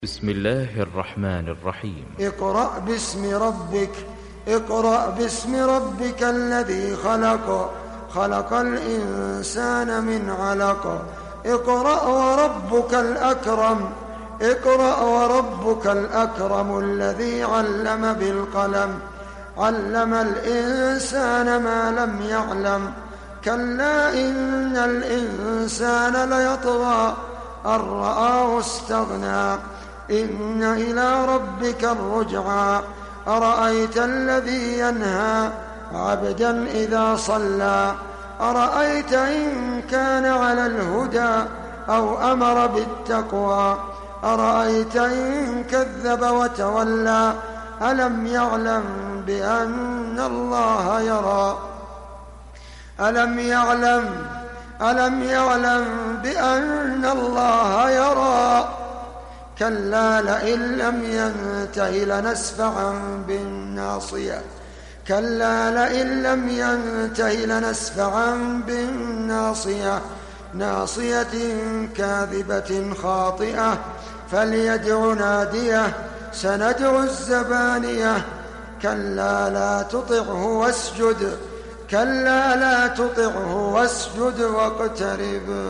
بسم الله الرحمن الرحيم. اقرأ باسم ربك الذي خلق الإنسان من علق. اقرأ وربك الأكرم الذي علم بالقلم علم الإنسان ما لم يعلم. كلا إن الإنسان ليطغى أن رآه استغنى إن إلى ربك الرجعى. أرأيت الذي ينهى عبدا إذا صلى أرأيت إن كان على الهدى أو أمر بالتقوى أرأيت إن كذب وتولى. ألم يعلم بأن الله يرى ألم يعلم بأن الله يرى. كلا لئن لم ينته لنسفعا بالناصية ناصية كاذبة خاطئة فليدع ناديه سندع الزبانية. كلا لا تطعه واسجد واقترب.